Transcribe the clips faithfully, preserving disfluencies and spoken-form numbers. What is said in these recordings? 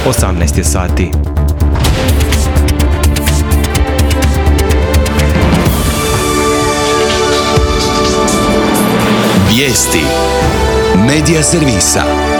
osamnaest je sati. Vijesti Medija servisa.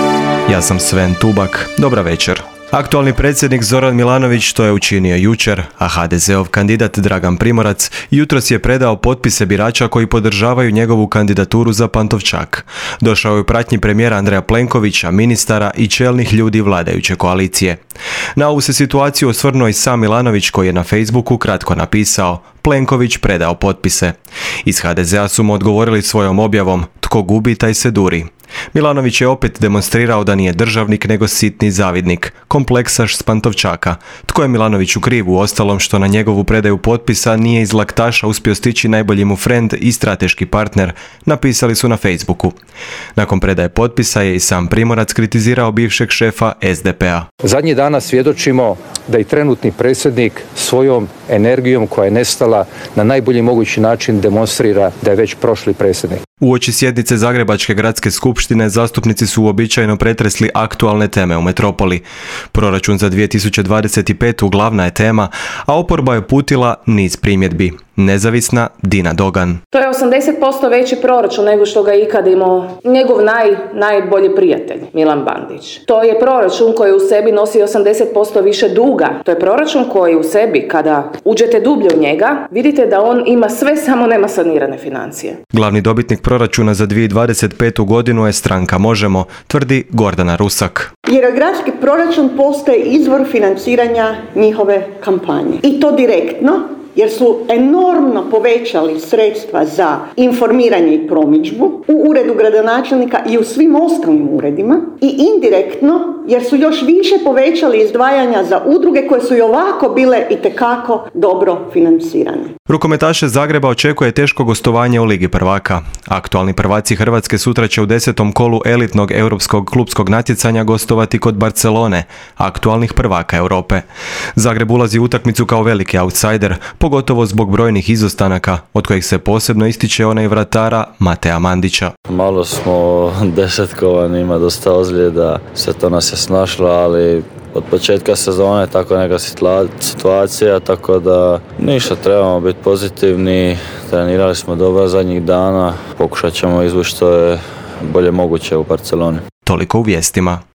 Ja sam Sven Tubak. Dobra večer. Aktualni predsjednik Zoran Milanović to je učinio jučer, a ha de zeov kandidat Dragan Primorac jutros je predao potpise birača koji podržavaju njegovu kandidaturu za Pantovčak. Došao je u pratnji premijera Andreja Plenkovića, ministara i čelnih ljudi vladajuće koalicije. Na ovu se situaciju osvrnuo i sam Milanović koji je na Facebooku kratko napisao: Plenković predao potpise. Iz ha de zea su mu odgovorili svojom objavom: tko gubi, taj se duri. Milanović je opet demonstrirao da nije državnik nego sitni zavidnik, kompleksaš s Pantovčaka. Tko je Milanović u krivu, ostalom što na njegovu predaju potpisa nije iz laktaša uspio stići najbolji mu frend i strateški partner, napisali su na Facebooku. Nakon predaje potpisa je i sam Primorac kritizirao bivšeg šefa es de pe a. Zadnjih dana svjedočimo da i trenutni predsjednik svojom energijom koja je nestala na najbolji mogući način demonstrira da je već prošli predsjednik. Uoči sjednice Zagrebačke gradske skupštine zastupnici su uobičajeno pretresli aktualne teme u metropoli. Proračun za dvije tisuće dvadeset petu glavna je tema, a oporba je uputila niz primjedbi. Nezavisna Dina Dogan. To je osamdeset posto veći proračun nego što ga je ikad imao njegov naj, najbolji prijatelj Milan Bandić. To je proračun koji u sebi nosi osamdeset posto više duga. To je proračun koji u sebi, kada uđete dublje u njega, vidite da on ima sve, samo nema sanirane financije. Glavni dobitnik proračuna za dvije tisuće dvadeset petu godinu je stranka Možemo, tvrdi Gordana Rusak. Jer gradski proračun postaje izvor financiranja njihove kampanje. I to direktno, jer su enormno povećali sredstva za informiranje i promidžbu u uredu gradonačelnika i u svim ostalim uredima, i indirektno jer su još više povećali izdvajanja za udruge koje su i ovako bile itekako dobro financirane. Rukometaše Zagreba očekuje teško gostovanje u Ligi prvaka. Aktualni prvaci Hrvatske sutra će u desetom kolu elitnog europskog klupskog natjecanja gostovati kod Barcelone, aktualnih prvaka Europe. Zagreb ulazi u utakmicu kao veliki outsider, pogotovo zbog brojnih izostanaka, od kojih se posebno ističe onaj vratara Matea Mandića. Malo smo desetkovani, ima dosta ozljeda, sve to nas je snašlo, ali od početka sezone tako neka situacija, tako da ništa, trebamo biti pozitivni, trenirali smo dobro zadnjih dana, pokušat ćemo izvući što je bolje moguće u Barceloni. Toliko u vijestima.